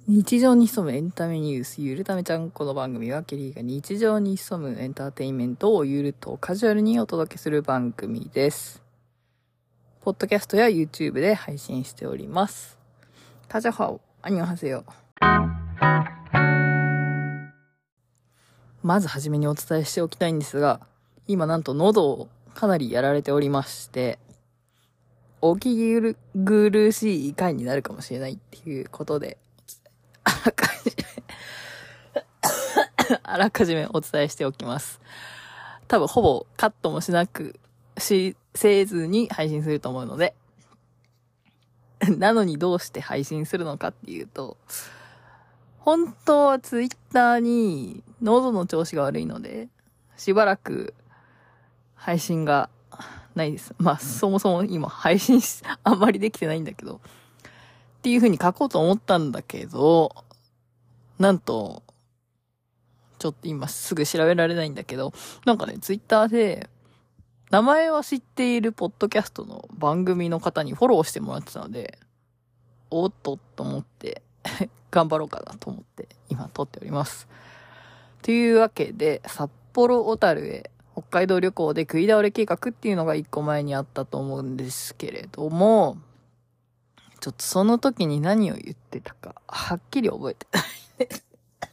日常に潜むエンタメニュース、ゆるためちゃん。この番組はケリーが日常に潜むエンターテインメントをゆるとカジュアルにお届けする番組です。ポッドキャストや YouTube で配信しております。タジャハオ、アニョンハセヨ。まずはじめにお伝えしておきたいんですが、今なんと喉をかなりやられておりまして、お聞き苦しい回になるかもしれないっていうことで、あらかじめお伝えしておきます。多分ほぼカットもせずに配信すると思うので、なのにどうして配信するのかっていうと、本当はツイッターに喉の調子が悪いので、しばらく配信がないです。まあそもそも今配信あんまりできてないんだけど、っていう風に書こうと思ったんだけど、なんと、ちょっと今すぐ調べられないんだけど、なんかね、ツイッターで、名前は知っているポッドキャストの番組の方にフォローしてもらってたので、おっとと思って、頑張ろうかなと思って、今撮っております。というわけで、札幌小樽へ北海道旅行で食い倒れ計画っていうのが一個前にあったと思うんですけれども、ちょっとその時に何を言ってたか、はっきり覚えてないです。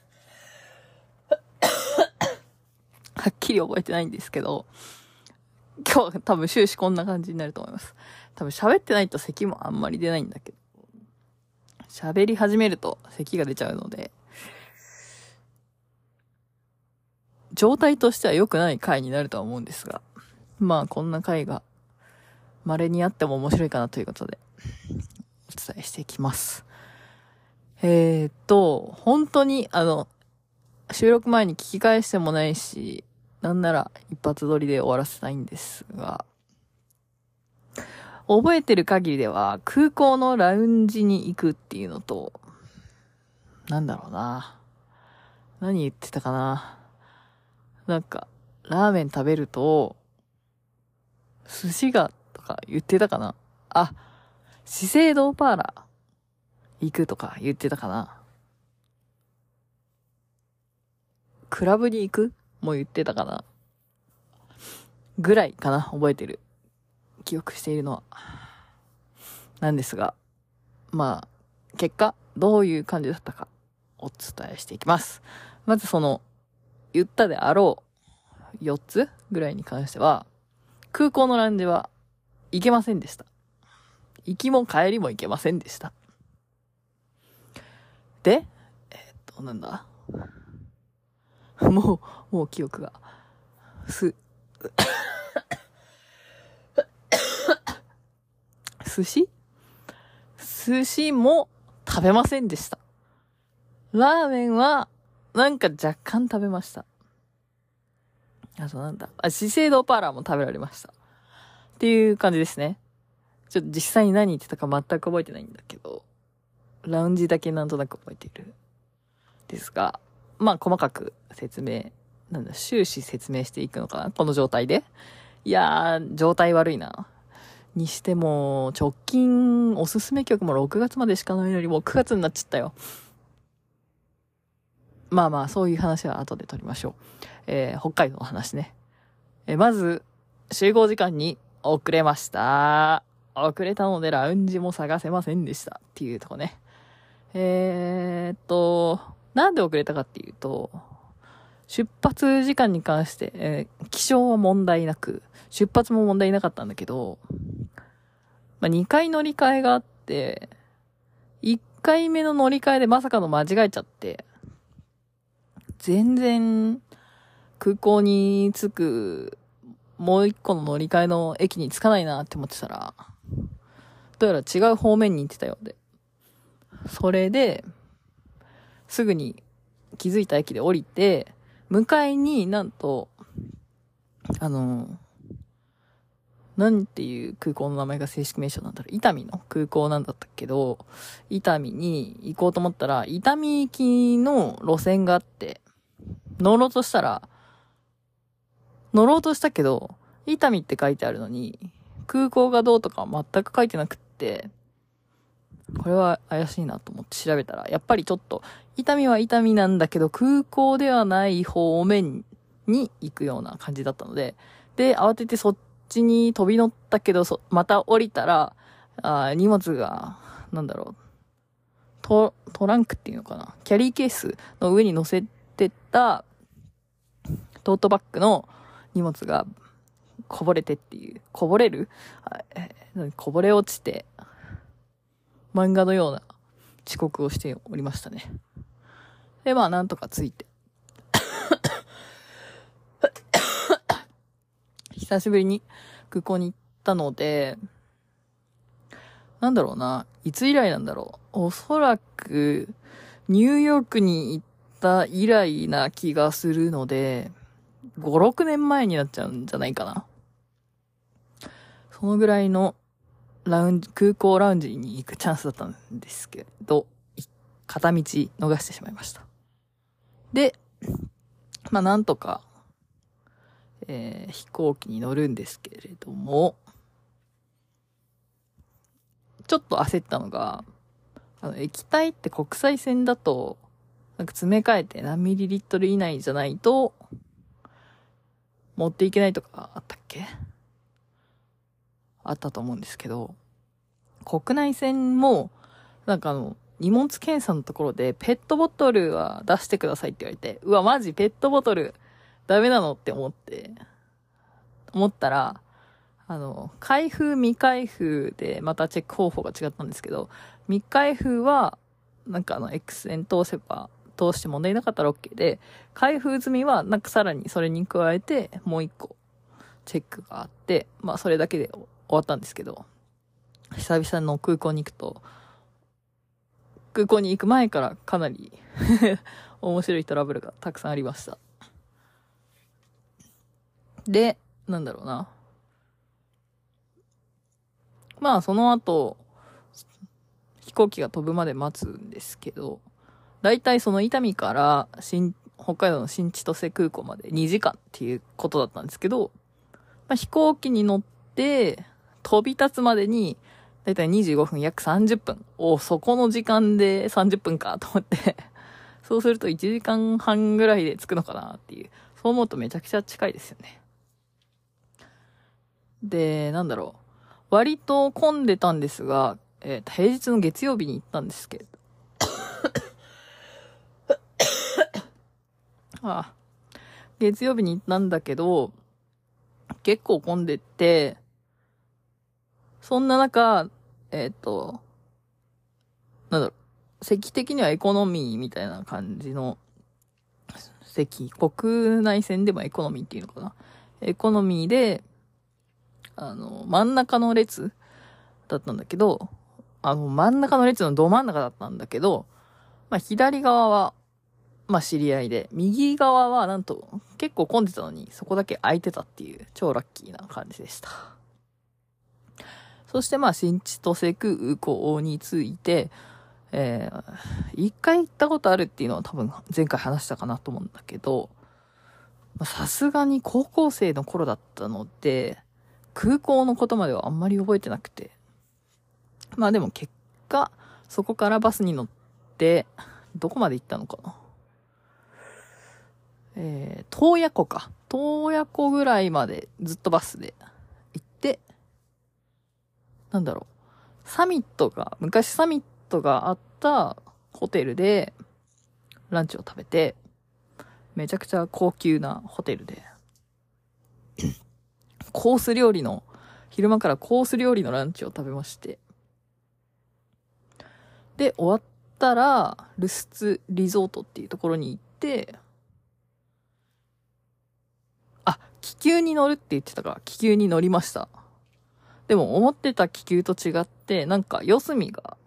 はっきり覚えてないんですけど、今日は多分終始こんな感じになると思います。多分喋ってないと咳もあんまり出ないんだけど、喋り始めると咳が出ちゃうので、状態としては良くない回になるとは思うんですが、まあこんな回が稀にあっても面白いかなということで、お伝えしていきます。本当に収録前に聞き返してもないし、なんなら一発撮りで終わらせたいんですが、覚えてる限りでは空港のラウンジに行くっていうのと、なんだろうな。何言ってたかな。なんか、ラーメン食べると、寿司がとか言ってたかな。あ、資生堂パーラー行くとか言ってたかな。クラブに行くも言ってたかな。ぐらいかな、覚えてる。記憶しているのは。なんですが、まあ、結果、どういう感じだったか、お伝えしていきます。まず言ったであろう、4つぐらいに関しては、空港のラウンジは、行けませんでした。行きも帰りも行けませんでした。で、なんだもう記憶が。寿司も食べませんでした。ラーメンは、なんか若干食べました。あとなんだ。資生堂パーラーも食べられました。っていう感じですね。ちょっと実際に何言ってたか全く覚えてないんだけど、ラウンジだけなんとなく覚えている。ですが、まあ細かく終始説明していくのかなこの状態で。いやー、状態悪いな。にしても、直近おすすめ曲も6月までしかないのにもう9月になっちゃったよ。まあまあ、そういう話は後で撮りましょう。北海道の話ね。まず、集合時間に遅れました。遅れたのでラウンジも探せませんでした。っていうとこね。なんで遅れたかっていうと、出発時間に関して、起床は問題なく、出発も問題なかったんだけど、まあ、2回乗り換えがあって、1回目の乗り換えでまさかの間違えちゃって、全然空港に着くもう1個の乗り換えの駅に着かないなって思ってたら、どうやら違う方面に行ってたようで。それで、すぐに気づいた駅で降りて、迎えになんと、なんていう空港の名前が正式名称なんだろう。伊丹の空港なんだったけど、伊丹に行こうと思ったら、伊丹行きの路線があって、乗ろうとしたけど、伊丹って書いてあるのに、空港がどうとか全く書いてなくって、 これは怪しいなと思って調べたら、やっぱりちょっと、伊丹は伊丹なんだけど、空港ではない方面に行くような感じだったので、で、慌ててそっちに飛び乗ったけど、また降りたら、荷物が、トランクっていうのかな、キャリーケースの上に乗せてた、トートバッグの荷物がこぼれてっていう、こぼれ落ちて、漫画のような遅刻をしておりましたね。で、まあ、なんとかついて。久しぶりに空港に行ったので、いつ以来なんだろう。おそらく、ニューヨークに行った以来な気がするので、5、6年前になっちゃうんじゃないかな。そのぐらいの空港ラウンジに行くチャンスだったんですけど、片道逃してしまいました。で、まあなんとか、飛行機に乗るんですけれども、ちょっと焦ったのが、液体って国際線だと、詰め替えて何ミリリットル以内じゃないと、持っていけないとかあったっけ？あったと思うんですけど、国内線も、荷物検査のところで、ペットボトルは出してくださいって言われて、うわ、マジペットボトルダメなのって思ったら、開封未開封でまたチェック方法が違ったんですけど、未開封は、X 線通して問題なかったら OK で、開封済みは、さらにそれに加えて、もう一個、チェックがあって、まあ、それだけで終わったんですけど、久々の空港に行くと、空港に行く前からかなり面白いトラブルがたくさんありました。で、まあ、その後、飛行機が飛ぶまで待つんですけど、だいたいその伊丹から北海道の新千歳空港まで2時間っていうことだったんですけど、まあ、飛行機に乗って飛び立つまでにだいたい25分約30分。そこの時間で30分かと思ってそうすると1時間半ぐらいで着くのかなっていう。そう思うとめちゃくちゃ近いですよね。で、割と混んでたんですが、平日の月曜日に行ったんですけど月曜日に行ったんだけど、結構混んでて、そんな中、席的にはエコノミーみたいな感じの席、国内線でもエコノミーっていうのかな。エコノミーで、真ん中の列だったんだけど、真ん中の列のど真ん中だったんだけど、まあ、左側は、まあ、知り合いで、右側はなんと結構混んでたのに、そこだけ空いてたっていう超ラッキーな感じでした。そしてまあ、新千歳空港に着いて、一回行ったことあるっていうのは多分前回話したかなと思うんだけど、さすがに高校生の頃だったので、空港のことまではあんまり覚えてなくて。まあでも結果、そこからバスに乗って、どこまで行ったのかな。洞爺湖か。洞爺湖ぐらいまでずっとバスで行って、昔サミットがあったホテルでランチを食べて、めちゃくちゃ高級なホテルで、昼間からコース料理のランチを食べまして、で、終わったら、ルスツリゾートっていうところに行って、気球に乗るって言ってたから、気球に乗りました。でも、思ってた気球と違って、四隅が、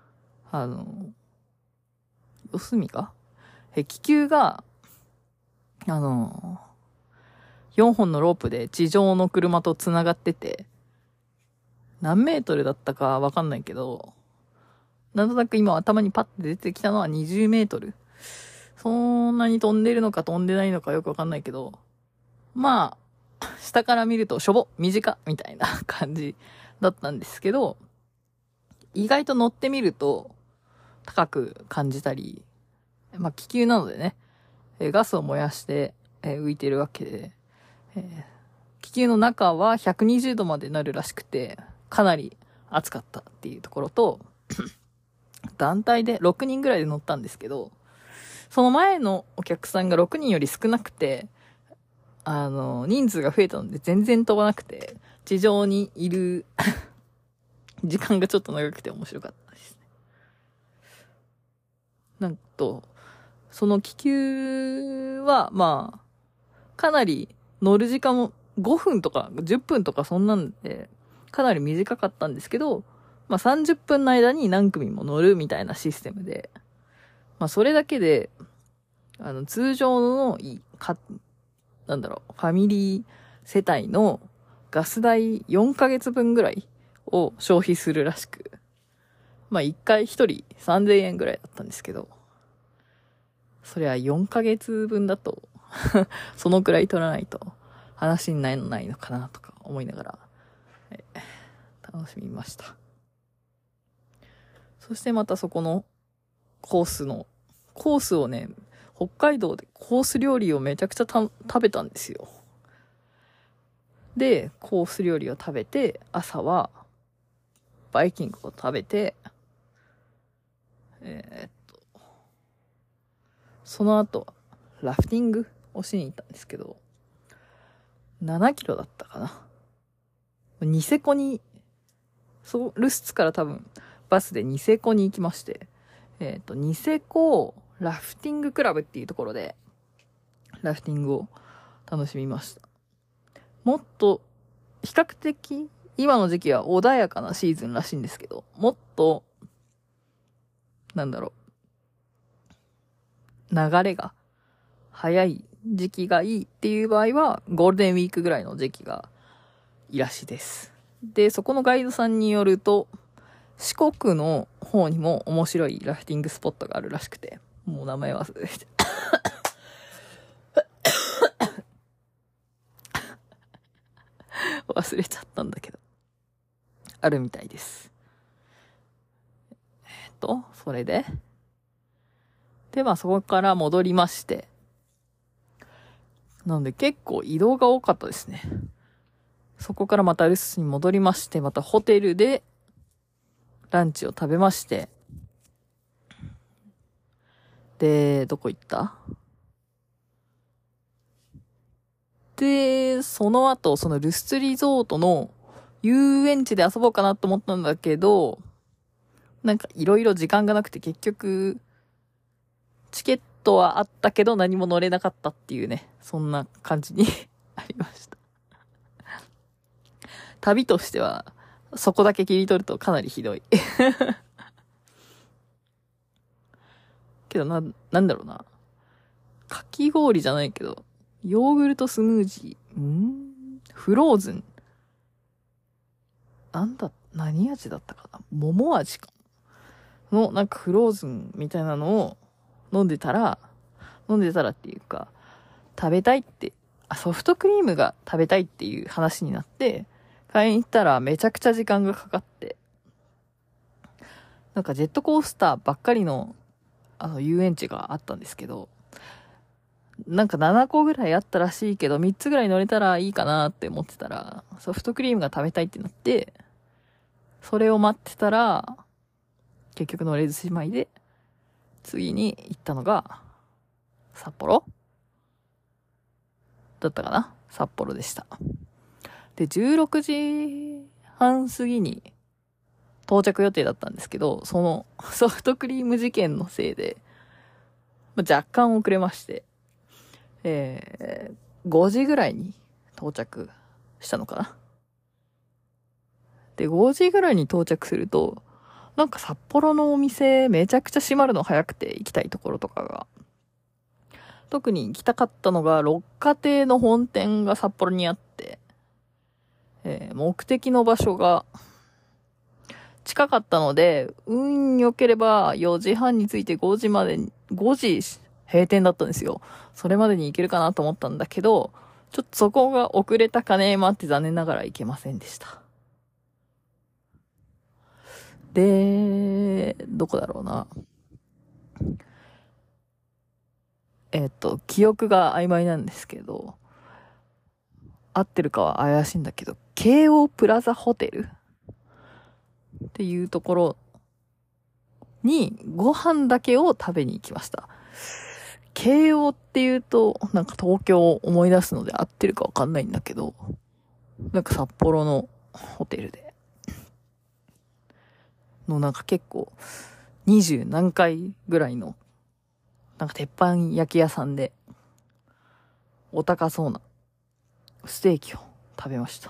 気球が、4本のロープで地上の車と繋がってて、何メートルだったかわかんないけど、なんとなく今頭にパッて出てきたのは20メートル。そんなに飛んでるのか飛んでないのかよくわかんないけど、まあ、下から見ると短みたいな感じだったんですけど、 意外と乗ってみると高く感じたり、気球なのでね、ガスを燃やして、浮いてるわけで、気球の中は120度までなるらしくて、かなり暑かったっていうところと、団体で6人ぐらいで乗ったんですけど、その前のお客さんが6人より少なくて、人数が増えたので全然飛ばなくて、地上にいる時間がちょっと長くて面白かったですね。なんと、その気球は、かなり乗る時間も5分とか10分とかそんなんで、かなり短かったんですけど、30分の間に何組も乗るみたいなシステムで、それだけで、通常のファミリー世帯のガス代4ヶ月分ぐらいを消費するらしく、1回1人3000円ぐらいだったんですけど、そりゃ4ヶ月分だとそのくらい取らないと話にならないのかなとか思いながら、楽しみました。そしてまたそこのコースをね、北海道でコース料理をめちゃくちゃ食べたんですよ。で、コース料理を食べて、朝はバイキングを食べて、その後、ラフティングをしに行ったんですけど、7キロだったかな。ニセコに、ルスツから多分、バスでニセコに行きまして、ニセコラフティングクラブっていうところで、ラフティングを楽しみました。もっと、比較的、今の時期は穏やかなシーズンらしいんですけど、もっと、流れが早い時期がいいっていう場合は、ゴールデンウィークぐらいの時期がいいらしいです。で、そこのガイドさんによると、四国の方にも面白いラフティングスポットがあるらしくて、もう名前忘れて。忘れちゃったんだけど。あるみたいです。それで。で、そこから戻りまして。なので結構移動が多かったですね。そこからまた留守に戻りまして、またホテルでランチを食べまして。で、どこ行った？で、その後、そのルスツリゾートの遊園地で遊ぼうかなと思ったんだけど、いろいろ時間がなくて結局、チケットはあったけど何も乗れなかったっていうね、そんな感じにありました。旅としては、そこだけ切り取るとかなりひどい。けどなんだろうな。かき氷じゃないけど、ヨーグルトスムージー、フローズン。何味だったかな？桃味かの、フローズンみたいなのを飲んでたらっていうか、食べたいって、ソフトクリームが食べたいっていう話になって、買いに行ったらめちゃくちゃ時間がかかって、ジェットコースターばっかりの、遊園地があったんですけど、7個ぐらいあったらしいけど、3つぐらい乗れたらいいかなって思ってたら、ソフトクリームが食べたいってなって、それを待ってたら、結局乗れずしまいで、次に行ったのが、札幌だったかな？札幌でした。で、16時半過ぎに到着予定だったんですけど、そのソフトクリーム事件のせいで、若干遅れまして、5時ぐらいに到着したのかな。で、5時ぐらいに到着すると、札幌のお店めちゃくちゃ閉まるの早くて行きたいところとかが。特に行きたかったのが六花亭の本店が札幌にあって、目的の場所が近かったので、運良ければ4時半に着いて5時閉店だったんですよ。それまでに行けるかなと思ったんだけど、ちょっとそこが遅れたかねもあって残念ながら行けませんでした。 で、どこだろうな。記憶が曖昧なんですけど、合ってるかは怪しいんだけど、京王プラザホテルっていうところにご飯だけを食べに行きました。京王っていうと、なんか東京を思い出すので合ってるかわかんないんだけど、なんか札幌のホテルで、なんか結構20何回ぐらいの、なんか鉄板焼き屋さんで、お高そうなステーキを食べました。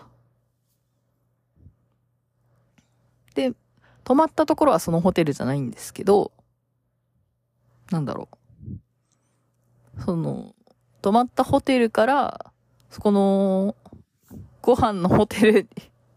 で、泊まったところはそのホテルじゃないんですけど、なんだろう。泊まったホテルから、そこの、ご飯のホテル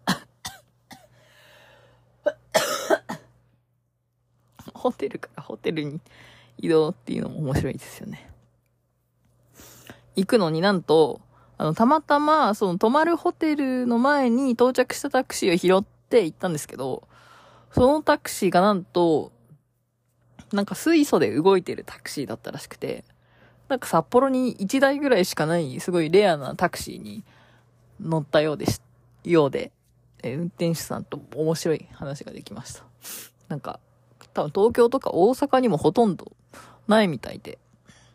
ホテルからホテルに移動っていうのも面白いですよね。行くのになんと、たまたま、泊まるホテルの前に到着したタクシーを拾って行ったんですけど、そのタクシーがなんと、なんか水素で動いてるタクシーだったらしくて、なんか札幌に1台ぐらいしかないすごいレアなタクシーに乗ったようで、運転手さんと面白い話ができました。なんか、多分東京とか大阪にもほとんどないみたいで、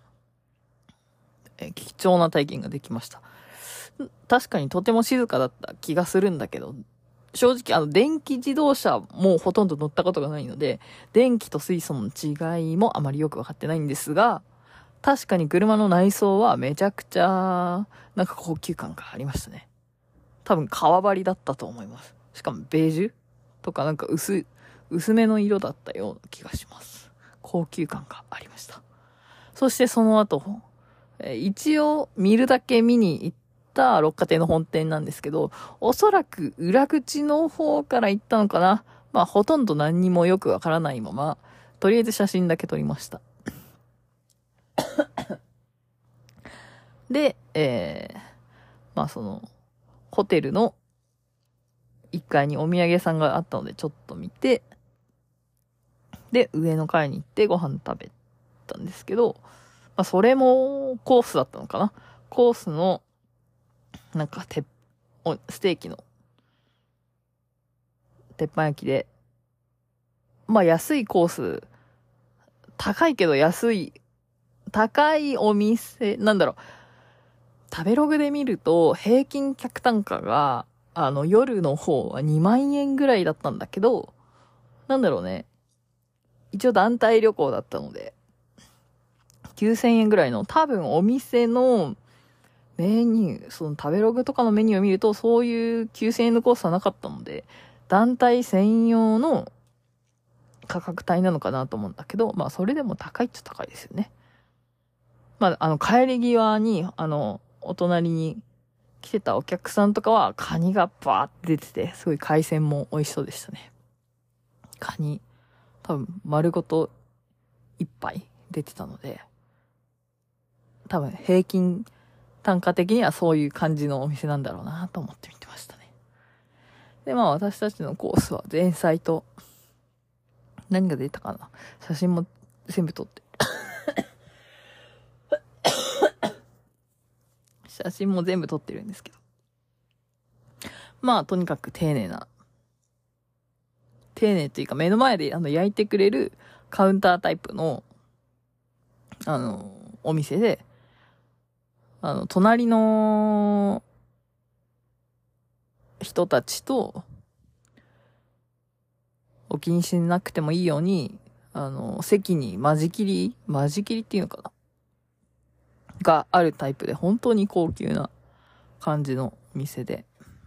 貴重な体験ができました。確かにとても静かだった気がするんだけど、正直電気自動車もほとんど乗ったことがないので、電気と水素の違いもあまりよくわかってないんですが、確かに車の内装はめちゃくちゃ、なんか高級感がありましたね。多分革張りだったと思います。しかもベージュとかなんか薄めの色だったような気がします。高級感がありました。そしてその後、一応見るだけ見に行った六花亭の本店なんですけど、おそらく裏口の方から行ったのかな。まあほとんど何にもよくわからないまま、とりあえず写真だけ撮りました。で、まあホテルの1階にお土産屋さんがあったのでちょっと見て、で、上の階に行ってご飯食べたんですけど、まあそれもコースだったのかな。コースの、なんかステーキの鉄板焼きで、まあ安いコース、高いけど安い、高いお店、なんだろう、食べログで見ると平均客単価が、夜の方は2万円ぐらいだったんだけど、なんだろうね、一応団体旅行だったので、9000円ぐらいの、多分お店のメニュー、食べログとかのメニューを見ると、そういう9000円のコースはなかったので、団体専用の価格帯なのかなと思うんだけど、まあそれでも高いっちゃ高いですよね。まあ帰り際に、お隣に来てたお客さんとかは、カニがバーって出てて、すごい海鮮も美味しそうでしたね。カニ、多分丸ごと一杯出てたので、多分平均単価的にはそういう感じのお店なんだろうなと思って見てましたね。で、まあ私たちのコースは前菜と、何が出たかな、写真も全部撮って。写真も全部撮ってるんですけど。まあとにかく丁寧っていうか目の前で焼いてくれるカウンタータイプの、お店で、隣の人たちと、お気にしなくてもいいように、席に間仕切りっていうのかながあるタイプで、本当に高級な感じのお店で。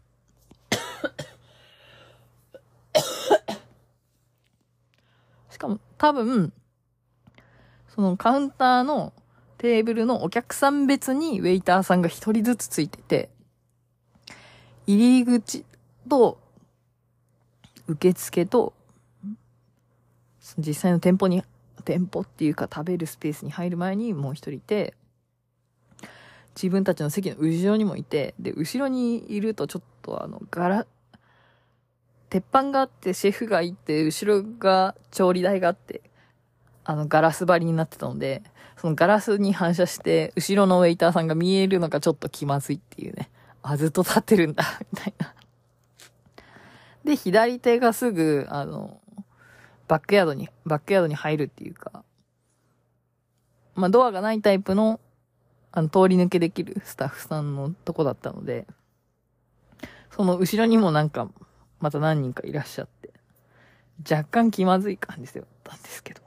しかも多分、そのカウンターのテーブルのお客さん別にウェイターさんが一人ずつついてて、入り口と受付と実際の店舗っていうか食べるスペースに入る前にもう一人いて、自分たちの席の後ろにもいて、で、後ろにいるとちょっと鉄板があって、シェフがいて、後ろが調理台があって、ガラス張りになってたので、そのガラスに反射して、後ろのウェイターさんが見えるのがちょっと気まずいっていうね。あ、ずっと立ってるんだ、みたいな。で、左手がすぐ、バックヤードに入るっていうか、まあ、ドアがないタイプの、通り抜けできるスタッフさんのとこだったので、その後ろにもなんか、また何人かいらっしゃって、若干気まずい感じだったんですけど。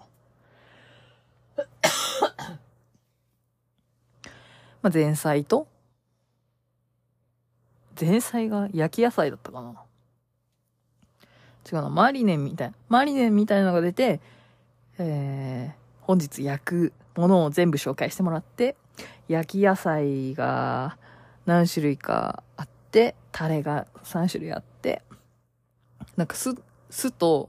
まあ、前菜が焼き野菜だったかな。違うな、マリネンみたいなのが出て、本日焼くものを全部紹介してもらって、焼き野菜が何種類かあって、タレが3種類あって、なんか酢と、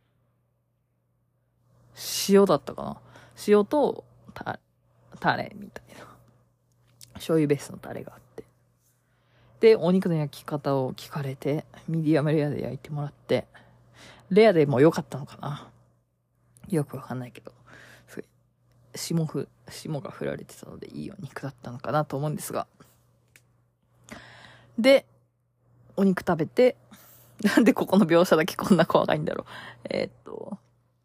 塩だったかな。塩とタレみたいな。醤油ベースのタレがあって。で、お肉の焼き方を聞かれて、ミディアムレアで焼いてもらって、レアでも良かったのかな。よくわかんないけど、すごい、霜が降られてたのでいいお肉だったのかなと思うんですが。で、お肉食べて、なんでここの描写だけこんな怖いんだろう。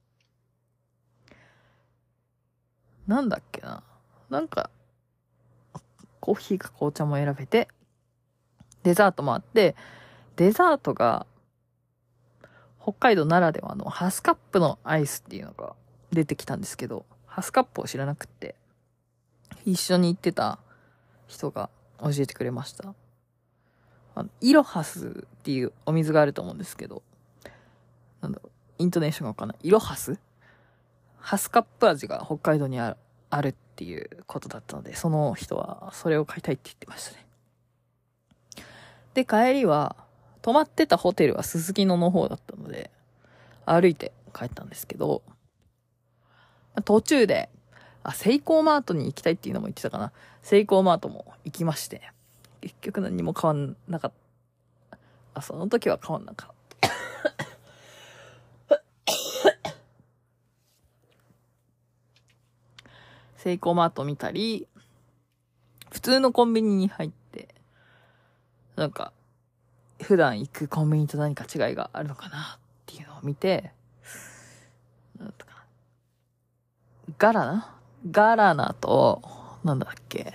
なんだっけな。なんか、コーヒーか紅茶も選べて、デザートもあって、デザートが、北海道ならではのハスカップのアイスっていうのが出てきたんですけど、ハスカップを知らなくって、一緒に行ってた人が教えてくれました。イロハスっていうお水があると思うんですけど、なんだろう、イントネーションがわかんない。イロハスカップ味が北海道にあるっていうことだったので、その人はそれを買いたいって言ってましたね。で、帰りは、泊まってたホテルはすすきのの方だったので、歩いて帰ったんですけど、途中で、セイコーマートに行きたいっていうのも言ってたかな。セイコーマートも行きまして、結局何も変わんなかった。その時は変わんなかった。セイコーマート見たり、普通のコンビニに入って、なんか、普段行くコンビニと何か違いがあるのかなっていうのを見て、なんとかガラナと、なんだっけ、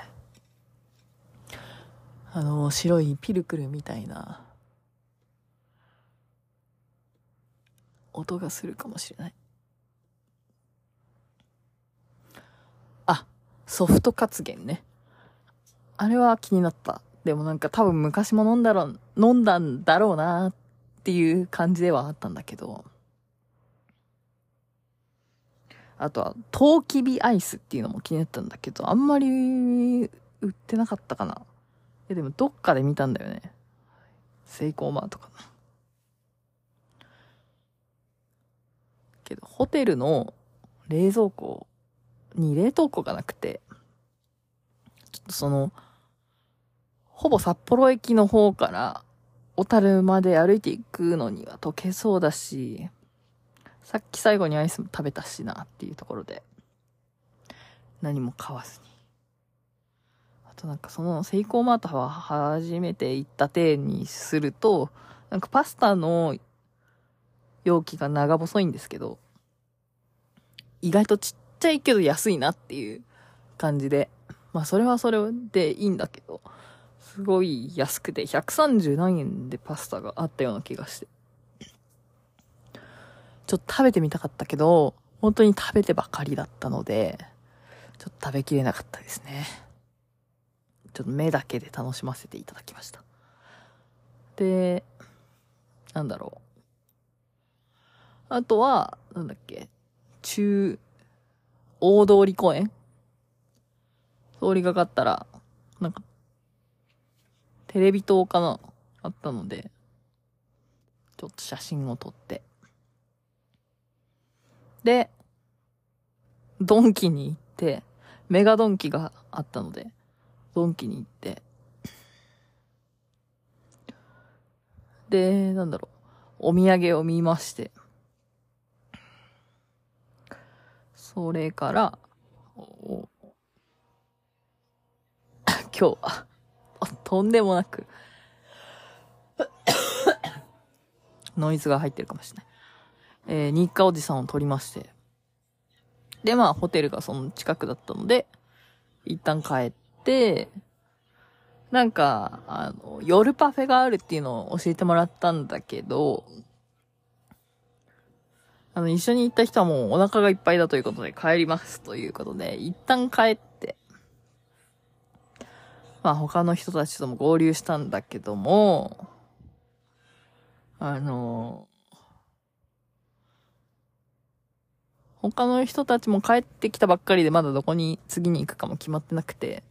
白いピルクルみたいな音がするかもしれない。ソフト活源ね。あれは気になった。でもなんか多分昔も飲んだんだろうなっていう感じではあったんだけど。あとは、トウキビアイスっていうのも気になったんだけど、あんまり売ってなかったかな。でもどっかで見たんだよね。セイコーマートかな。けど、ホテルの冷蔵庫に冷凍庫がなくて、ちょっとほぼ札幌駅の方から小樽まで歩いていくのには溶けそうだし、さっき最後にアイスも食べたしなっていうところで、何も買わずに。あとなんかセイコーマートは初めて行った体にすると、なんかパスタの容器が長細いんですけど、意外とちっちゃいけど安いなっていう感じで、まあそれはそれでいいんだけど、すごい安くて130何円でパスタがあったような気がして。ちょっと食べてみたかったけど、本当に食べてばかりだったので、ちょっと食べきれなかったですね。ちょっと目だけで楽しませていただきました。で、なんだろう。あとは、なんだっけ、大通公園通りがかったら、なんか、テレビ塔かなあったので、ちょっと写真を撮って。で、ドンキに行って、メガドンキがあったので、ドンキに行って、で、なんだろう、 お土産を見まして。それから、今日は、とんでもなく、ノイズが入ってるかもしれない。日課おじさんを撮りまして。で、まあ、ホテルがその近くだったので、一旦帰って、なんか、夜パフェがあるっていうのを教えてもらったんだけど、一緒に行った人はもうお腹がいっぱいだということで帰りますということで、一旦帰って、まあ他の人たちとも合流したんだけども、他の人たちも帰ってきたばっかりでまだどこに次に行くかも決まってなくて。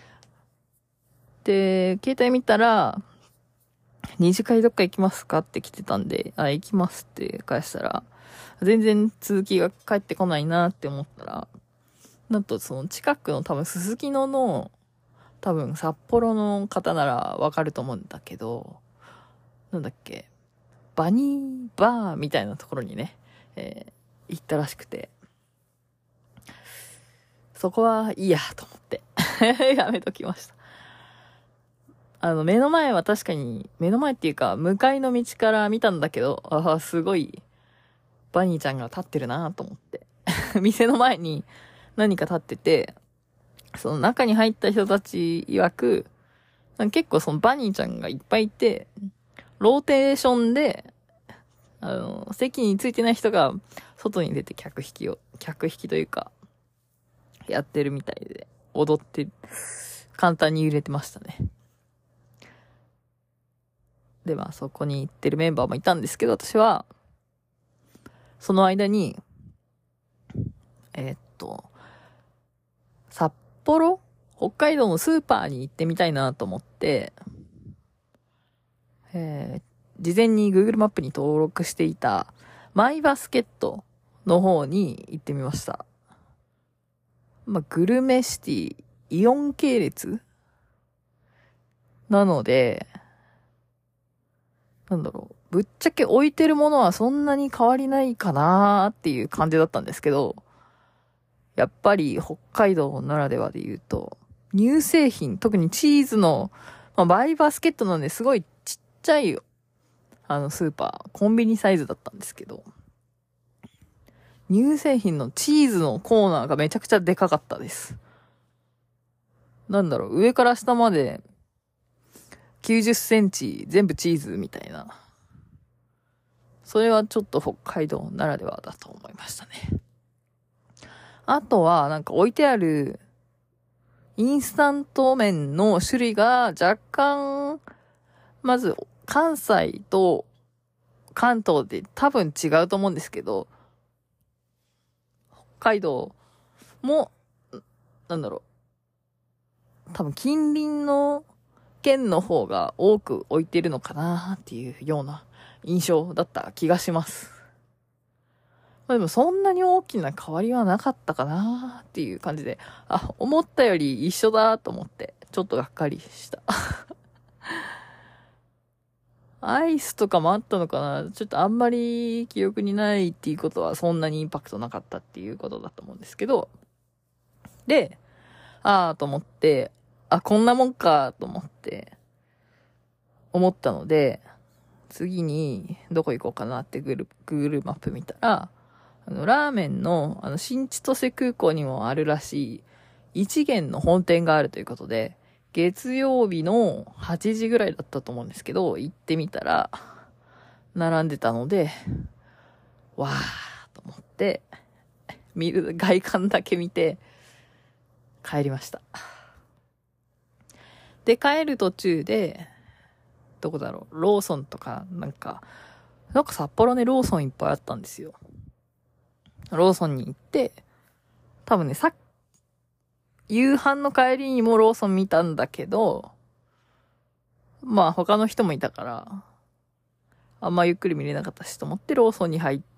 で、携帯見たら、二次会どっか行きますかって来てたんで、行きますって返したら、全然続きが返ってこないなって思ったら、なんとその近くの多分すすきのの、多分札幌の方ならわかると思うんだけど、なんだっけ、バニーバーみたいなところにね、行ったらしくて、そこはいいやと思ってやめときました。目の前は確かに、目の前っていうか、向かいの道から見たんだけど、すごい、バニーちゃんが立ってるなと思って。店の前に何か立ってて、その中に入った人たち曰く、結構そのバニーちゃんがいっぱいいて、ローテーションで、席についてない人が外に出て客引きというか、やってるみたいで、踊って、簡単に揺れてましたね。で、まあそこに行ってるメンバーもいたんですけど、私は、その間に、札幌？北海道のスーパーに行ってみたいなと思って、事前に Google マップに登録していたマイバスケットの方に行ってみました。まあ、グルメシティ、イオン系列なので、なんだろう、ぶっちゃけ置いてるものはそんなに変わりないかなーっていう感じだったんですけど、やっぱり北海道ならではで言うと、乳製品、特にチーズの、マイバスケットなんですごいちっちゃいよ。スーパー、コンビニサイズだったんですけど、乳製品のチーズのコーナーがめちゃくちゃでかかったです。なんだろう、上から下まで90センチ全部チーズみたいな。それはちょっと北海道ならではだと思いましたね。あとは、なんか置いてあるインスタント麺の種類が若干、まず関西と関東で多分違うと思うんですけど、北海道も、なんだろう、多分近隣の県の方が多く置いてるのかなっていうような印象だった気がします。まあでもそんなに大きな変わりはなかったかなっていう感じで、思ったより一緒だと思って、ちょっとがっかりした。アイスとかもあったのかな、ちょっとあんまり記憶にないっていうことはそんなにインパクトなかったっていうことだと思うんですけど、で、と思って、こんなもんかと思って、思ったので、次にどこ行こうかなって Google マップ見たら、ラーメンの、新千歳空港にもあるらしい、一元の本店があるということで、月曜日の8時ぐらいだったと思うんですけど、行ってみたら、並んでたので、わーと思って、外観だけ見て、帰りました。で、帰る途中で、どこだろう、ローソンとか、なんか札幌ね、ローソンいっぱいあったんですよ。ローソンに行って、多分ね、夕飯の帰りにもローソン見たんだけど、まあ他の人もいたから、あんまゆっくり見れなかったしと思ってローソンに入って、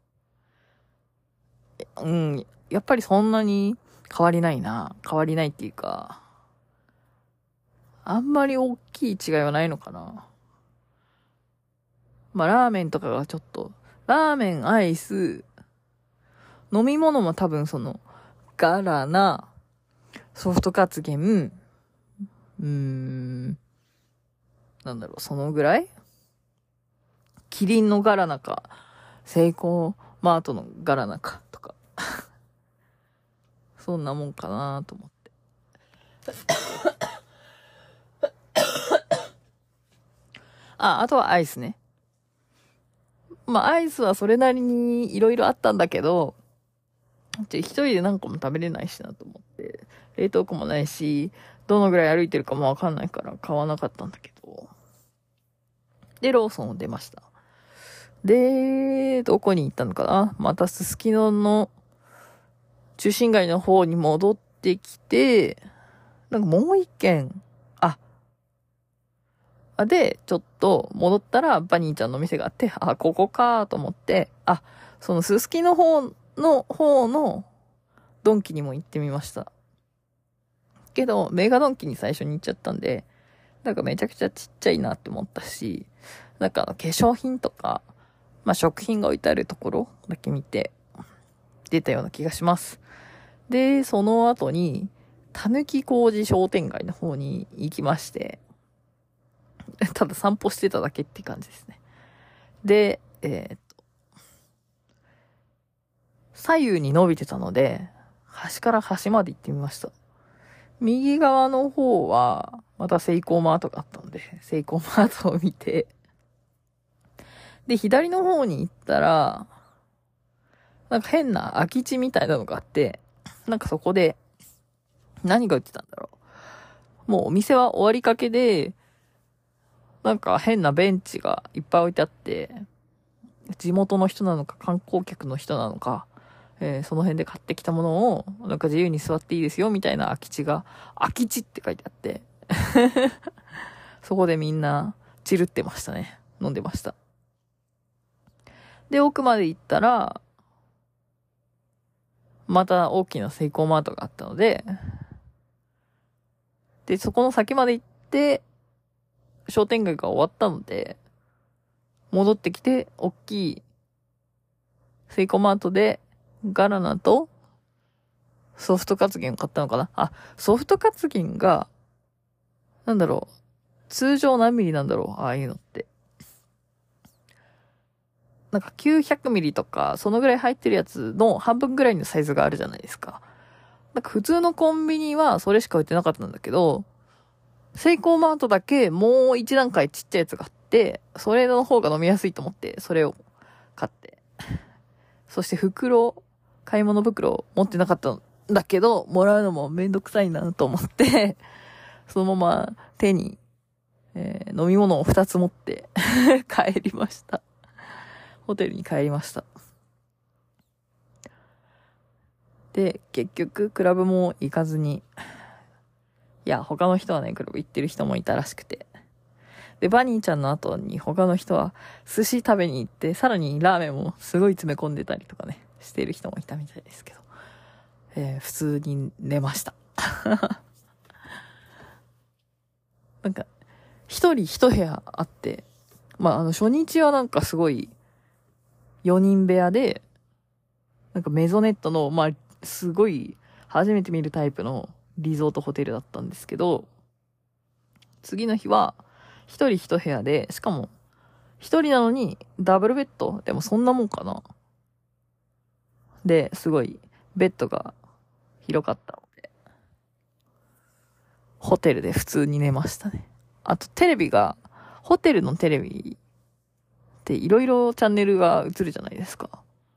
やっぱりそんなに変わりないっていうか、あんまり大きい違いはないのかな。 まあラーメンとかがちょっと、ラーメン、アイス、飲み物も多分ガラナ、ソフトカツゲなんだろう、そのぐらいキリンのガラナか、セイコーマートのガラナか、とか。そんなもんかなと思って。あとはアイスね。まあ、アイスはそれなりにいろいろあったんだけど、一人で何個も食べれないしなと思って、冷凍庫もないし、どのぐらい歩いてるかもわかんないから買わなかったんだけど。で、ローソンを出ました。で、どこに行ったのかな、またすすきのの中心街の方に戻ってきて、なんかもう一軒、で、ちょっと戻ったらバニーちゃんの店があって、ここかと思って、そのすすきの方のドンキにも行ってみました。けど、メガドンキに最初に行っちゃったんで、なんかめちゃくちゃちっちゃいなって思ったし、なんか化粧品とか、まあ食品が置いてあるところだけ見て、出たような気がします。で、その後に、たぬき工事商店街の方に行きまして、ただ散歩してただけって感じですね。で、左右に伸びてたので、端から端まで行ってみました。右側の方は、またセイコーマートがあったので、セイコーマートを見て、で、左の方に行ったら、なんか変な空き地みたいなのがあって、なんかそこで、何が売ってたんだろう。もうお店は終わりかけで、なんか変なベンチがいっぱい置いてあって、地元の人なのか観光客の人なのか、その辺で買ってきたものを、なんか自由に座っていいですよみたいな空き地って書いてあって、そこでみんなチルってましたね。飲んでました。で、奥まで行ったら、また大きなセイコーマートがあったので、で、そこの先まで行って、商店街が終わったので、戻ってきて、大きいセイコーマートでガラナとソフトカツゲン買ったのかな。ソフトカツゲンが、なんだろう、通常何ミリなんだろう、ああいうのって。なんか900ミリとか、そのぐらい入ってるやつの半分ぐらいのサイズがあるじゃないですか。なんか普通のコンビニはそれしか売ってなかったんだけど、セイコーマートだけもう一段階ちっちゃいやつがあって、それの方が飲みやすいと思って、それを買って。そして買い物袋持ってなかったんだけど、もらうのもめんどくさいなと思って、そのまま手に、飲み物を2つ持って帰りました。ホテルに帰りました。で、結局、クラブも行かずに、いや、他の人はね、クラブ行ってる人もいたらしくて。で、バニーちゃんの後に他の人は寿司食べに行って、さらにラーメンもすごい詰め込んでたりとかね、してる人もいたみたいですけど、普通に寝ました。なんか、一人一部屋あって、初日はなんかすごい、4人部屋で、なんかメゾネットの、すごい、初めて見るタイプのリゾートホテルだったんですけど、次の日は、一人一部屋で、しかも、一人なのに、ダブルベッドでもそんなもんかな。で、すごい、ベッドが広かったので、ホテルで普通に寝ましたね。あと、ホテルのテレビっていろいろチャンネルが映るじゃないですか。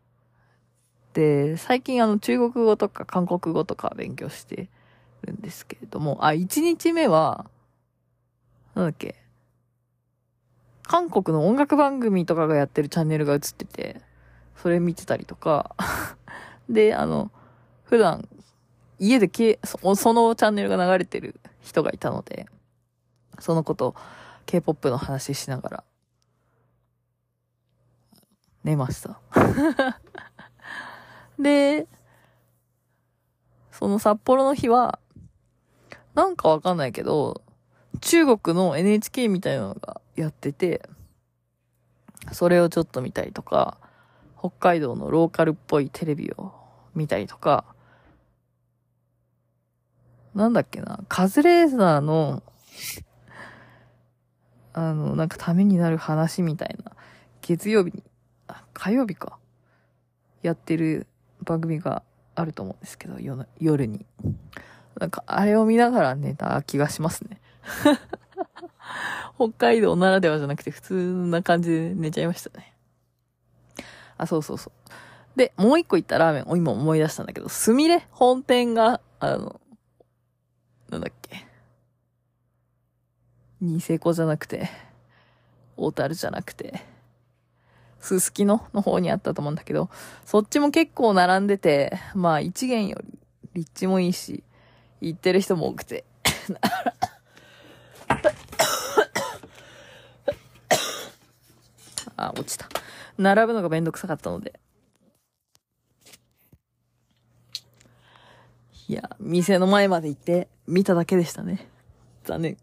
で、最近中国語とか韓国語とか勉強してるんですけれども、1日目は、なんだっけ、韓国の音楽番組とかがやってるチャンネルが映ってて、それ見てたりとか、で、普段、家でそのチャンネルが流れてる人がいたので、そのこと、K-POP の話しながら、寝ました。で、その札幌の日は、なんかわかんないけど、中国の NHK みたいなのがやってて、 それをちょっと見たりとか、北海道のローカルっぽいテレビを見たりとか、なんだっけな、カズレーザーの、なんかためになる話みたいな、月曜日に、火曜日か、やってる番組があると思うんですけど、夜に。なんか、あれを見ながら寝た気がしますね。北海道ならではじゃなくて普通な感じで寝ちゃいましたね。そうそうそう。で、もう一個言ったラーメンを今思い出したんだけど、すみれ本店が、なんだっけ。ニセコじゃなくて、小樽じゃなくて、すすきの方にあったと思うんだけど、そっちも結構並んでて、まあ一元より立地もいいし、行ってる人も多くて。落ちた。並ぶのがめんどくさかったので。いや、店の前まで行って見ただけでしたね。残念。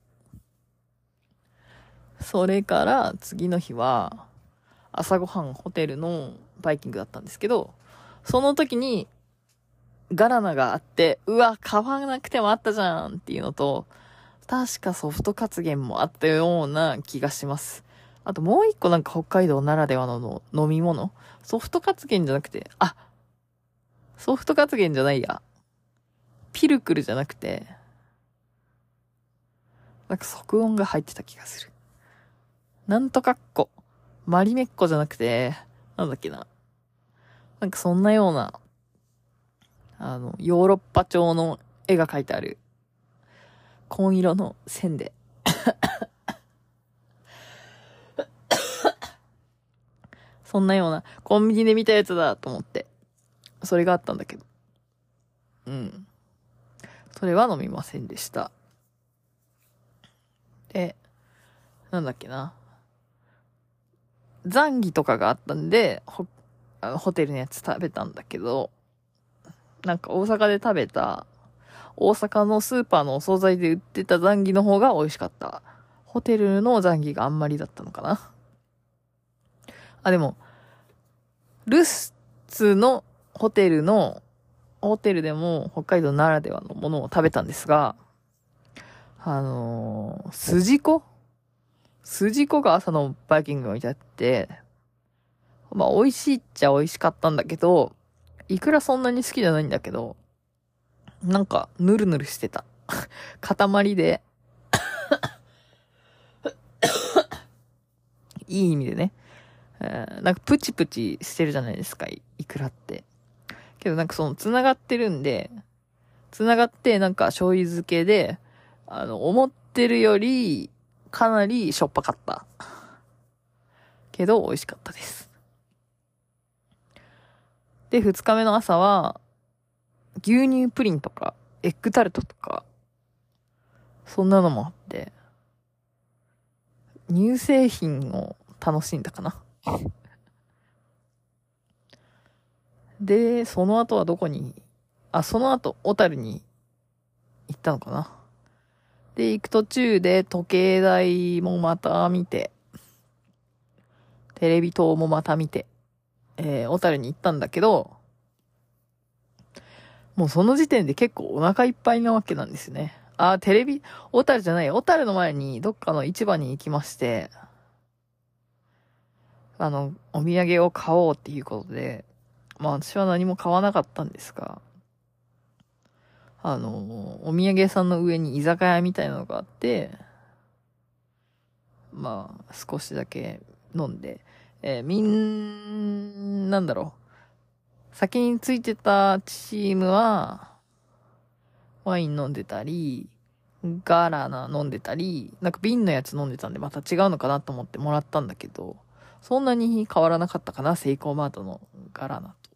それから次の日は、朝ごはんホテルのバイキングだったんですけど、その時にガラナがあって、うわ、買わなくてもあったじゃんっていうのと、確かソフトカツゲンもあったような気がします。あともう一個なんか北海道ならではの飲み物、ソフトカツゲンじゃなくて、ソフトカツゲンじゃないや。ピルクルじゃなくて、なんか即音が入ってた気がする。なんとかっこ。マリメッコじゃなくて、なんだっけな。なんかそんなような、ヨーロッパ調の絵が描いてある、紺色の線で。そんなような、コンビニで見たやつだと思って、それがあったんだけど。うん。それは飲みませんでした。で、なんだっけな。ザンギとかがあったんで、ホテルのやつ食べたんだけど、なんか大阪で食べた、大阪のスーパーのお惣菜で売ってたザンギの方が美味しかった。ホテルのザンギがあんまりだったのかな。でも、ルスツのホテルでも北海道ならではのものを食べたんですが、筋子が朝のバイキングに置いてあって、まあ美味しいっちゃ美味しかったんだけど、いくらそんなに好きじゃないんだけど、なんかヌルヌルしてた。塊で。いい意味でね。なんかプチプチしてるじゃないですか、いくらって。けどなんか繋がってるんで、繋がってなんか醤油漬けで、思ってるより、かなりしょっぱかった。けど美味しかったです。で、二日目の朝は、牛乳プリンとか、エッグタルトとか、そんなのもあって、乳製品を楽しんだかな。で、その後はその後、小樽に行ったのかな。で、行く途中で時計台もまた見て、テレビ塔もまた見て、小樽に行ったんだけど、もうその時点で結構お腹いっぱいなわけなんですね。小樽じゃない、小樽の前にどっかの市場に行きまして、お土産を買おうっていうことで、まあ私は何も買わなかったんですが、お土産屋さんの上に居酒屋みたいなのがあって、まあ少しだけ飲んで、なんだろう。先についてたチームは、ワイン飲んでたり、ガラナ飲んでたり、なんか瓶のやつ飲んでたんでまた違うのかなと思ってもらったんだけど、そんなに変わらなかったかな、セイコーマートのガラナと。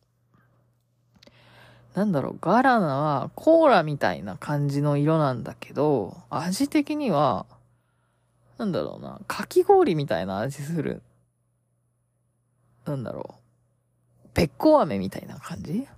なんだろう、ガラナはコーラみたいな感じの色なんだけど、味的には、なんだろうな、かき氷みたいな味する。なんだろう、べっこう飴みたいな感じ？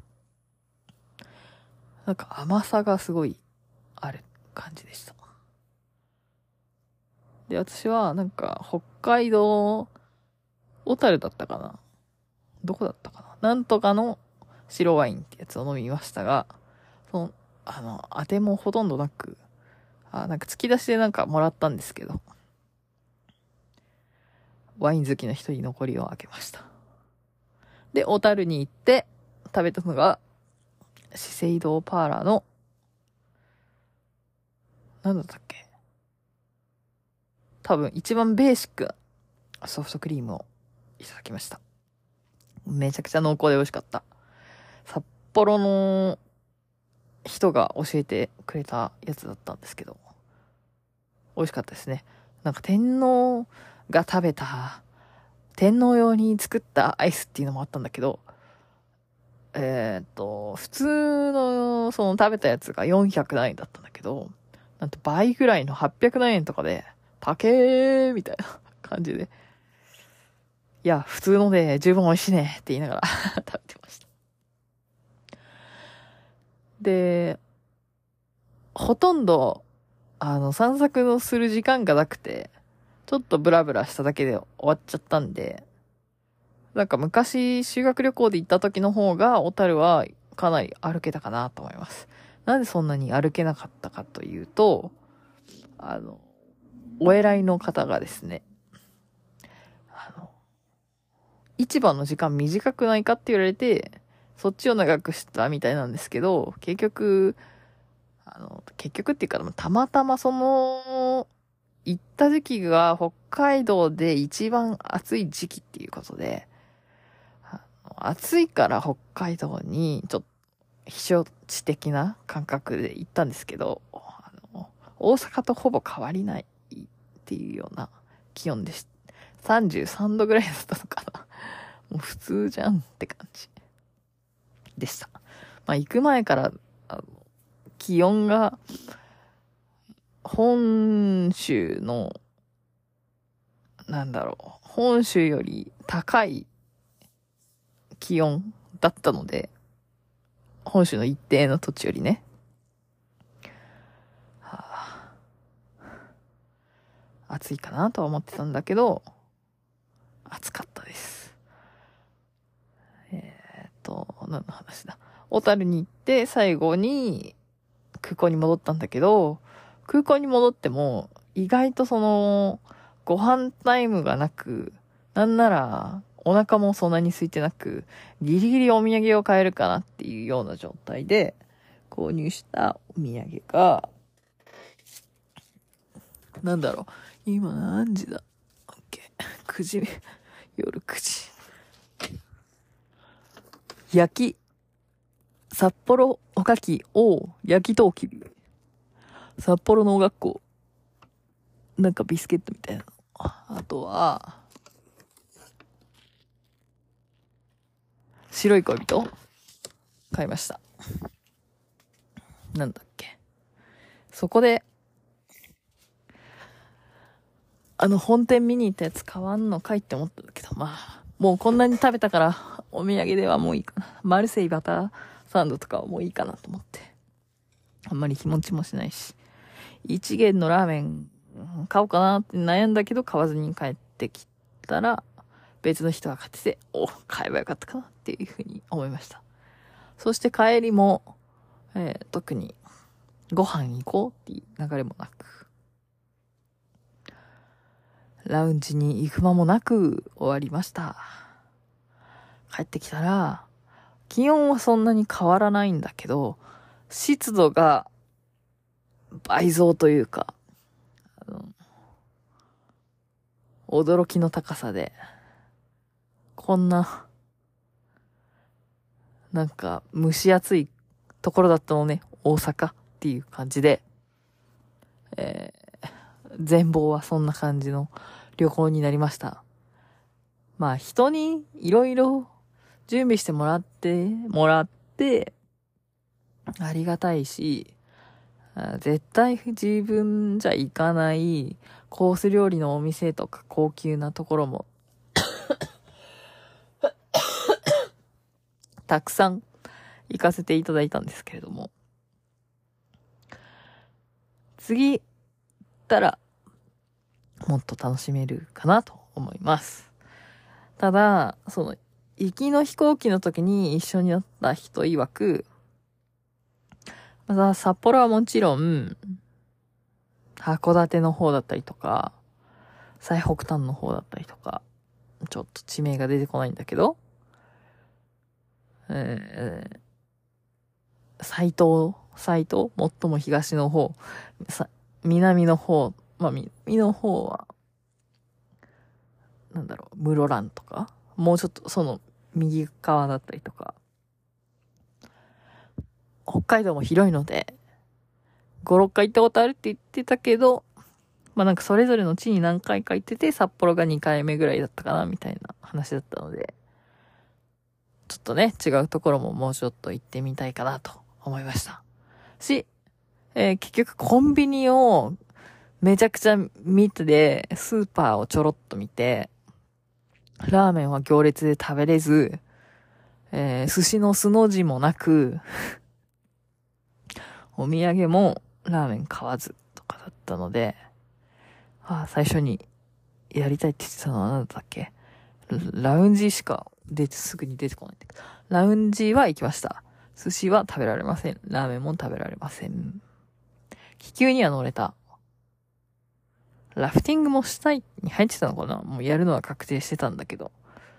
なんか甘さがすごいある感じでした。で、私はなんか北海道小樽だったかな、どこだったかな、なんとかの白ワインってやつを飲みましたが、当てもほとんどなく、なんか突き出しでなんかもらったんですけど、ワイン好きの人に残りを開けました。で、小樽に行って食べたのが、資生堂パーラーの、なんだったっけ、多分一番ベーシックなソフトクリームをいただきました。めちゃくちゃ濃厚で美味しかった。札幌の人が教えてくれたやつだったんですけど、美味しかったですね。なんか天皇が食べた、天皇用に作ったアイスっていうのもあったんだけど、普通のその食べたやつが400何円だったんだけど、なんと倍ぐらいの800何円とかで、高ーみたいな感じで。いや、普通ので十分美味しいねって言いながら食べてました。で、ほとんど、散策のする時間がなくて、ちょっとブラブラしただけで終わっちゃったんで、なんか昔修学旅行で行った時の方が小樽はかなり歩けたかなと思います。なんでそんなに歩けなかったかというと、お偉いの方がですね、市場の時間短くないかって言われて、そっちを長くしたみたいなんですけど、結局っていうか、たまたま行った時期が北海道で一番暑い時期っていうことで、暑いから北海道にちょっと避暑地的な感覚で行ったんですけど、大阪とほぼ変わりないっていうような気温でした。33度ぐらいだったのかな。もう普通じゃんって感じでした。まあ行く前から気温が本州の本州より高い気温だったので、本州の一定の土地よりね、暑いかなとは思ってたんだけど、暑かったです。何の話だ。小樽に行って最後に空港に戻ったんだけど、空港に戻っても意外とご飯タイムがなく、なんならお腹もそんなに空いてなく、ギリギリお土産を買えるかなっていうような状態で購入したお土産が、今何時だ ?9 時、夜9時。札幌おかき焼きとうきび。札幌農学校。なんかビスケットみたいな。あとは、白い恋人買いました。なんだっけ。そこで、本店見に行ったやつ買わんのかいって思ったんだけど、まあ、もうこんなに食べたから、お土産ではもういいかな。マルセイバターサンドとかはもういいかなと思って。あんまり日持ちもしないし。一元のラーメン買おうかなって悩んだけど買わずに帰ってきたら、別の人が買ってて、買えばよかったかなっていうふうに思いました。そして帰りも、特にご飯行こうっていう流れもなく、ラウンジに行く間もなく終わりました。帰ってきたら、気温はそんなに変わらないんだけど、湿度が倍増というか、驚きの高さで、こんな、なんか蒸し暑いところだったのね、大阪っていう感じで、全貌はそんな感じの旅行になりました。まあ人にいろいろ準備してもらって、ありがたいし、絶対自分じゃ行かないコース料理のお店とか高級なところもたくさん行かせていただいたんですけれども、次行ったらもっと楽しめるかなと思います。 ただ、行きの飛行機の時に一緒になった人曰く、また札幌はもちろん、函館の方だったりとか、最北端の方だったりとか、ちょっと地名が出てこないんだけど、最も東の方、南の方、南の方は、室蘭とか、もうちょっと右側だったりとか、北海道も広いので、5、6回行ったことあるって言ってたけど、それぞれの地に何回か行ってて、札幌が2回目ぐらいだったかな、みたいな話だったので、ちょっとね、違うところももうちょっと行ってみたいかなと思いました。結局コンビニをめちゃくちゃ見て、スーパーをちょろっと見て、ラーメンは行列で食べれず、寿司の素の字もなく、お土産もラーメン買わずとかだったので、最初にやりたいって言ってたのは何だったっけ？ラウンジしかすぐに出てこないんだけど。ラウンジは行きました。寿司は食べられません。ラーメンも食べられません。気球には乗れた。ラフティングもしたいに入ってたのかな？もうやるのは確定してたんだけど。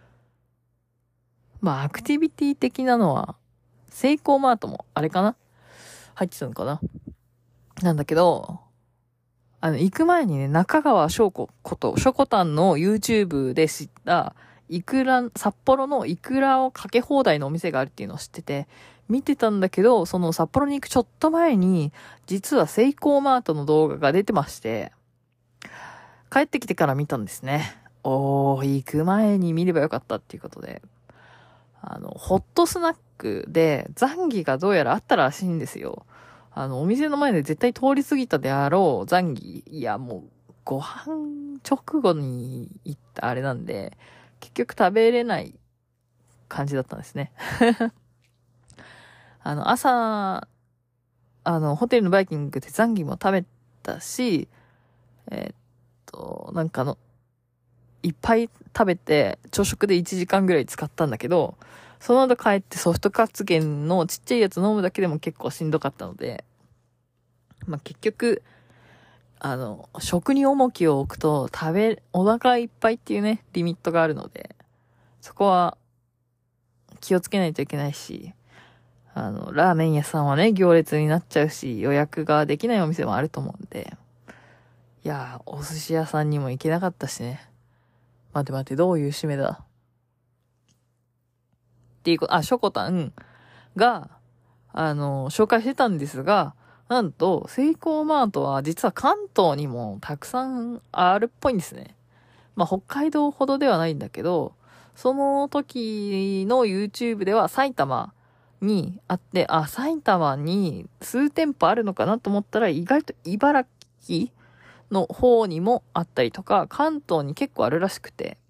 アクティビティ的なのは、セイコーマートもあれかな？入ってたのかな？なんだけど、行く前にね、中川翔子ことショコタンの YouTube で知った、札幌のイクラをかけ放題のお店があるっていうのを知ってて、見てたんだけど、その札幌に行くちょっと前に、実はセイコーマートの動画が出てまして、帰ってきてから見たんですね。行く前に見ればよかったっていうことで、ホットスナックでザンギがどうやらあったらしいんですよ。お店の前で絶対通り過ぎたであろうザンギ。いや、もう、ご飯直後に行ったあれなんで、結局食べれない感じだったんですね。朝、ホテルのバイキングでザンギも食べたし、いっぱい食べて、朝食で1時間ぐらい使ったんだけど、その後帰ってソフトカツ券のちっちゃいやつ飲むだけでも結構しんどかったので、結局、食に重きを置くとお腹いっぱいっていうね、リミットがあるので、そこは気をつけないといけないし、ラーメン屋さんはね、行列になっちゃうし、予約ができないお店もあると思うんで、いやー、お寿司屋さんにも行けなかったしね。待て、どういう締めだっていうこと、ショコタンが、紹介してたんですが、なんと、セイコーマートは実は関東にもたくさんあるっぽいんですね。北海道ほどではないんだけど、その時の YouTube では埼玉にあって、埼玉に数店舗あるのかなと思ったら、意外と茨城の方にもあったりとか、関東に結構あるらしくて、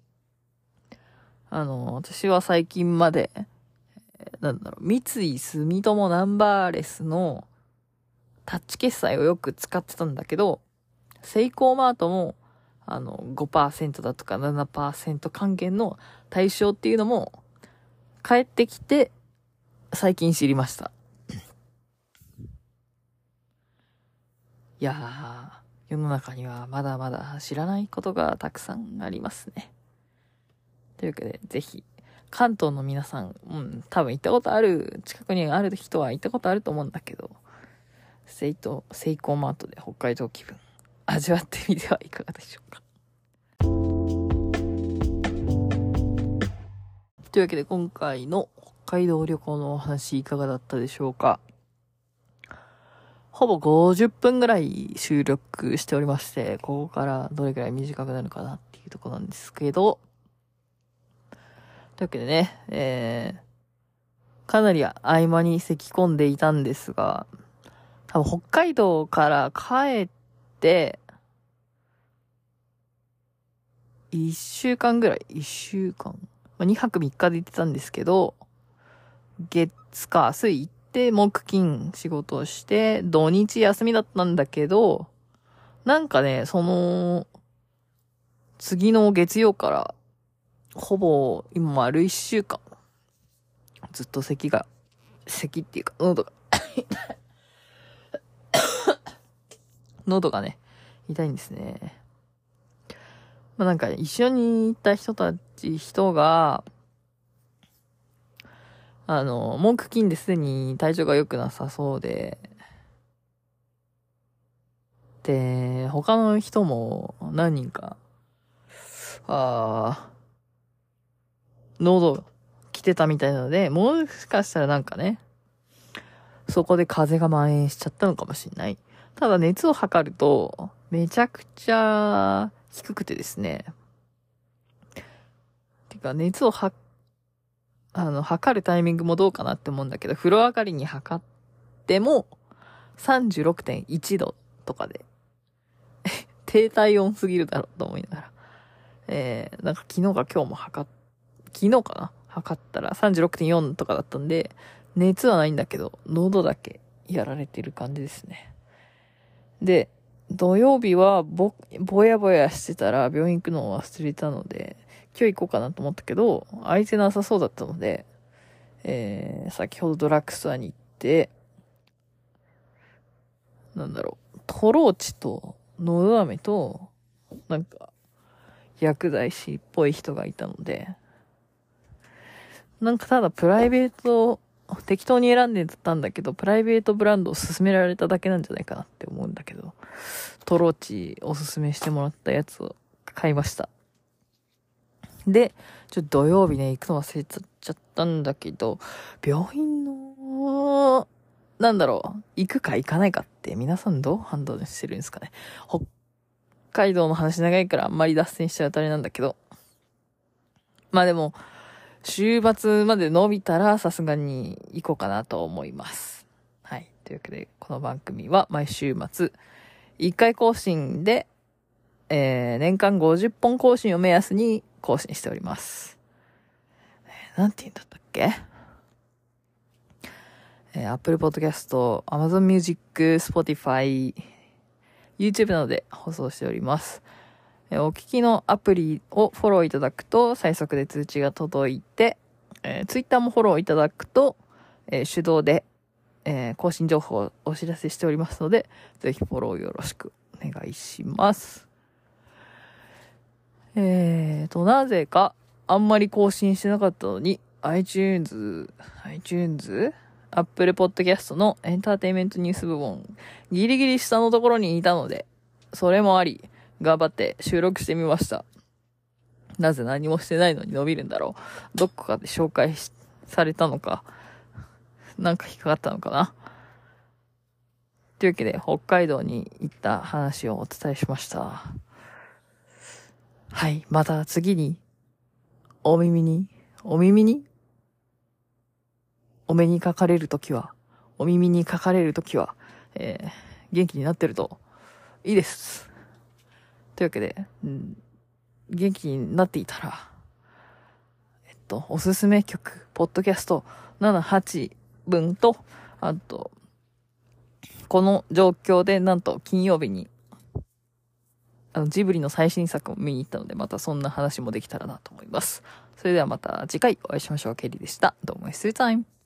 私は最近まで、三井住友ナンバーレスのタッチ決済をよく使ってたんだけど、セイコーマートも、5% だとか 7% 還元の対象っていうのも、帰ってきて、最近知りました。いやー、世の中にはまだまだ知らないことがたくさんありますね。というわけで、ぜひ、関東の皆さん、多分行ったことある、近くにある人は行ったことあると思うんだけど、セイコーマートで北海道気分、味わってみてはいかがでしょうか。というわけで、今回の北海道旅行のお話いかがだったでしょうか。ほぼ50分ぐらい収録しておりまして、ここからどれくらい短くなるかなっていうところなんですけど、というわけでね、かなり合間に咳込んでいたんですが、多分北海道から帰って、1週間、2泊3日で行ってたんですけど、月火水行って木金仕事をして、土日休みだったんだけど、次の月曜からほぼ、今丸1週間、ずっと咳っていうか、喉がね、痛いんですね。まあなんか、一緒にいた人が、木金ですでに体調が良くなさそうで、で、他の人も何人か、喉来てたみたいなので、もしかしたらなんかね、そこで風邪が蔓延しちゃったのかもしれない。ただ熱を測ると、めちゃくちゃ低くてですね。てか、熱を測るタイミングもどうかなって思うんだけど、風呂上がりに測っても、36.1 度とかで、低体温すぎるだろうと思いながら。なんか昨日か今日も昨日かな測ったら 36.4 とかだったんで、熱はないんだけど、喉だけやられてる感じですね。で、土曜日はぼやぼやしてたら病院行くのを忘れたので、今日行こうかなと思ったけど、空いてなさそうだったので、先ほどドラッグストアに行って、トローチと、のど飴と、なんか、薬剤師っぽい人がいたので、なんかただプライベート、適当に選んでたんだけど、プライベートブランドを勧められただけなんじゃないかなって思うんだけど、トローチおすすめしてもらったやつを買いました。で、土曜日ね、行くの忘れちゃったんだけど、病院の、行くか行かないかって皆さんどう判断してるんですかね。北海道の話長いからあんまり脱線しちゃうとあれなんだけど。まあでも、週末まで伸びたらさすがに行こうかなと思います。はい。というわけで、この番組は毎週末、1回更新で、年間50本更新を目安に更新しております。なんて言うんだったっけ？Apple Podcast、Amazon Music、Spotify、YouTube などで放送しております。お聞きのアプリをフォローいただくと最速で通知が届いて、Twitter もフォローいただくと、手動で、更新情報をお知らせしておりますので、ぜひフォローよろしくお願いします。なぜかあんまり更新してなかったのに、iTunes、Apple Podcast のエンターテインメントニュース部門、ギリギリ下のところにいたので、それもあり、頑張って収録してみました。なぜ何もしてないのに伸びるんだろう。どこかで紹介されたのか、なんか引っかかったのかな。というわけで、北海道に行った話をお伝えしました。はい、また次に、お目にかかれるときは、元気になってるといいです。というわけで、元気になっていたら、おすすめ曲、ポッドキャスト7、8分と、あと、この状況でなんと金曜日に、ジブリの最新作を見に行ったので、またそんな話もできたらなと思います。それではまた次回お会いしましょう。ケリーでした。どうも、See you time!